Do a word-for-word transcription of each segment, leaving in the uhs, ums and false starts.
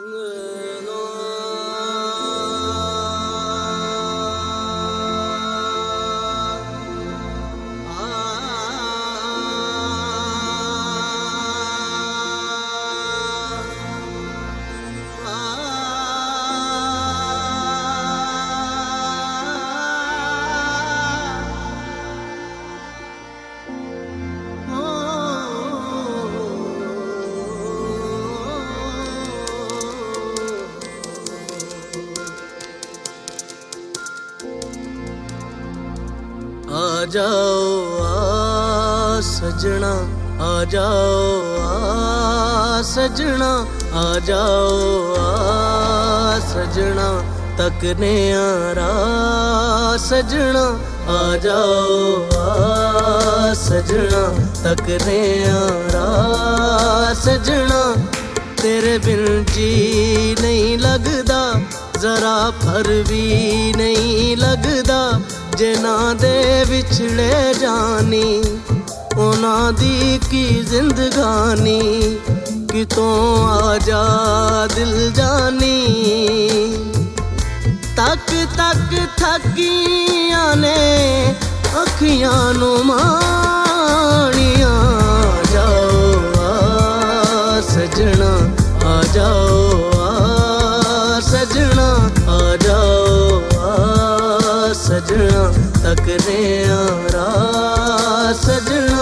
आ जाओ आ सजना, आ जाओ आ सजना, आ जाओ आ सजना, तकने आरा सजना, आ जाओ आ सजना, तकने आरा सजना। तेरे बिन जी नहीं लगदा, जरा फर भी नहीं लगदा, जिन्हां दे विछड़े जानी उन्हां दी की जिंदगानी। कितों आ जा दिल जानी, तक तक थकियां ने अखियां नू माणियां। आ जाओ आ सजना, आ जाओ आ सजना, आ जाओ आ सजना, तकने आरा सजना।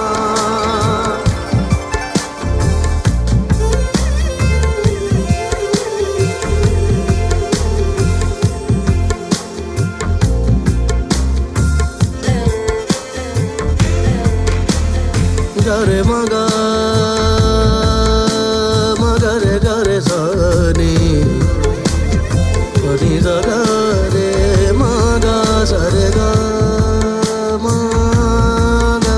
गरे मगा मगरे गरे सनी पनी रे मगा सरे गा मगा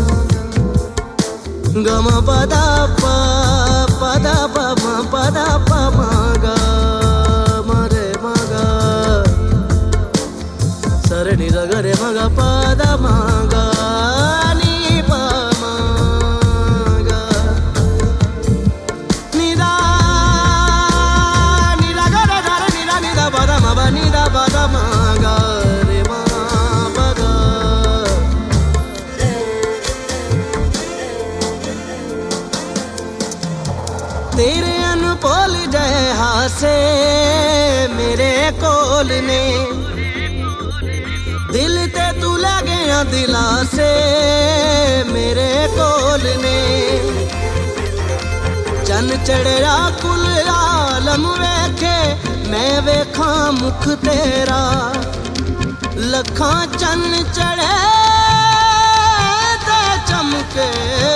गम पदा प पदा प म पदा प मगा मरे मगा सरे नि गरे मगा पदा मगा तेरे अनपोल जय हासे मेरे कोल ने, दिल ते तू लगे दिला से मेरे कोल ने। चन चढ़िया कुल आलम वेखे, मैं वेखा मुख तेरा, लखां चन चढ़े ते चमके,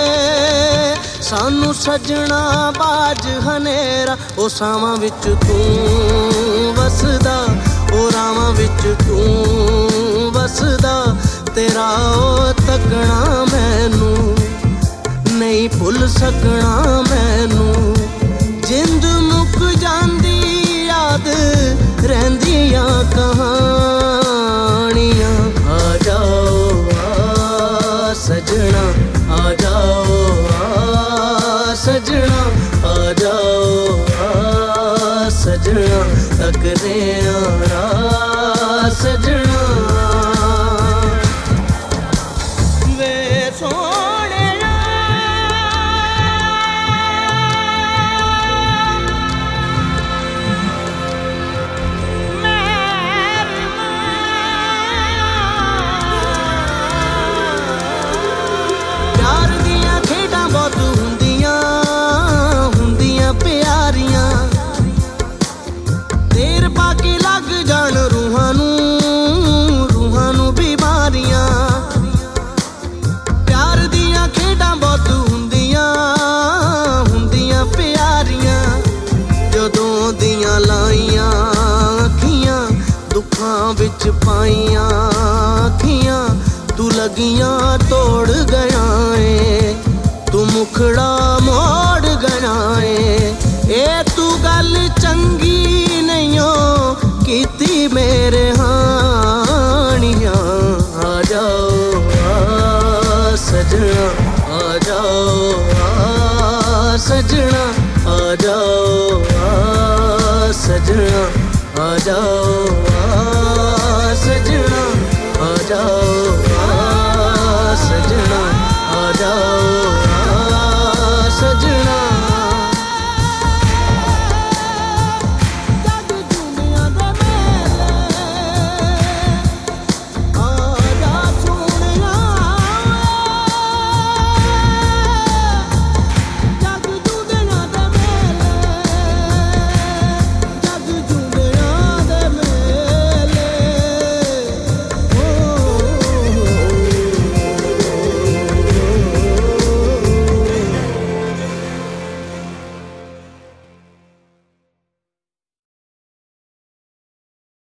सानू सजना बाज हनेरा। ओ सावां विच तू वसदा, ओ रावां विच तू वसदा, तेरा ओ तकना मैनू नहीं भुल सकना मैनू। जिंद मुक जांदी याद रहिंदियां कहानियां। आ जाओ आ सजना, आ जाओ सजना, आ जाओ आ सजना, तकने आरा सजना। वे सोने प्यार दियां खेडां बहुत हुंदियां हुंदियां प्यारियां, देर पाके लग जान रूहां नू रूहां नू बीमारियां। प्यार दियां खेडां बहुत हुंदियां हुंदियां प्यारियां, जदों दियां लाइयां अखियां दुखां विच पाइयां अखियां। तू लगियां तोड़ गया है, तू मुखड़ा मोड़ गया है, ए तू गल चंगी नहीं हो कीती मेरे हानियां। आ जाओ आ सजना, आ जाओ आ सजना, आ जाओ आ सजना आ जाओ, आ सजना आ जाओ, आ